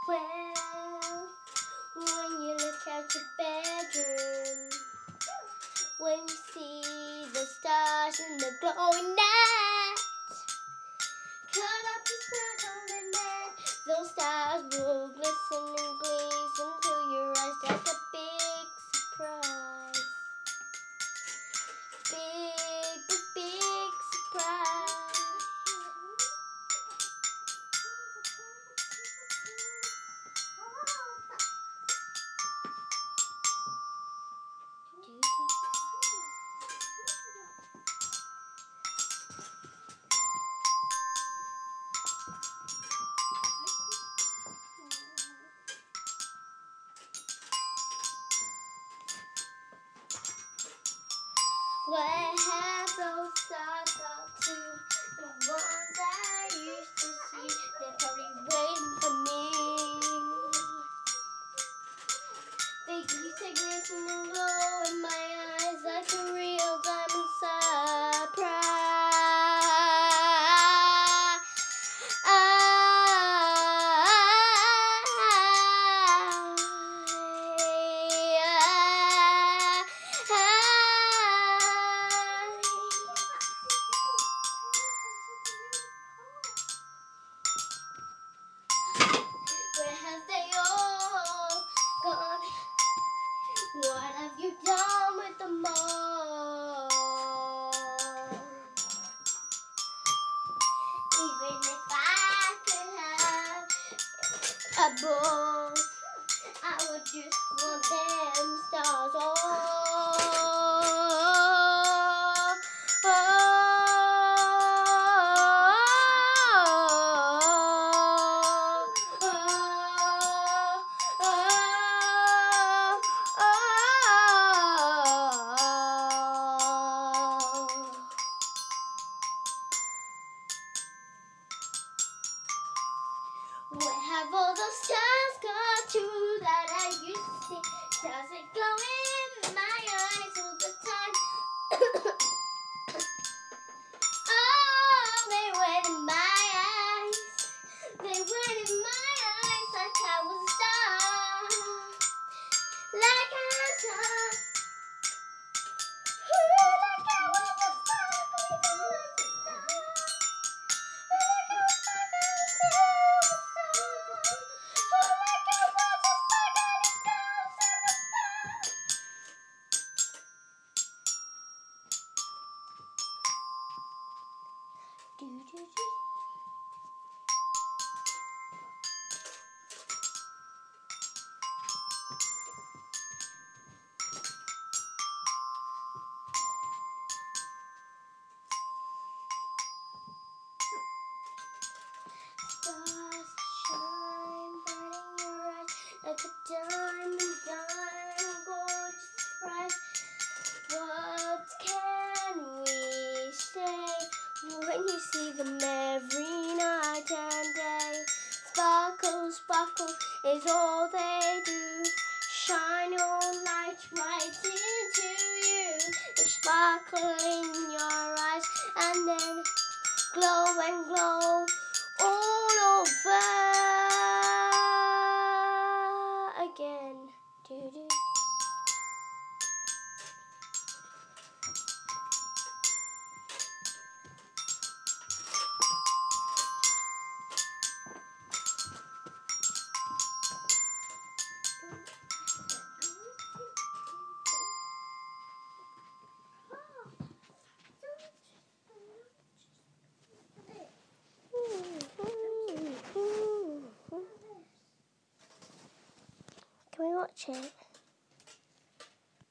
Well, when you look out your bedroom, when you see the stars in the glowing night, cut up your snack on the net, those stars will glisten and glaze into your eyes. That's a big surprise. Big surprise. Where have those stars gone to? The ones I used to see, they're probably waiting for me. They used to glisten and glow in my eyes like a real diamond surprise. Where have they all gone? What have you done with them all? Even if I could have a ball, I would just want them stars all. Where have all those stars gone to that I used to see? Stars that glow in my eyes all the time. Oh, they went in my eyes. They went in my eyes like I was a star. Like I was a star. Ooh, like I was a star. Like I was a star. Like I was a star. Stars shine bright in your eyes like a diamond, gorgeous bright. What can we say when you see them every night and day? Sparkle, sparkle is all they do. Shine your light right into you. They sparkle in your eyes and then glow and glow all over again. Doo-doo. Can we watch it?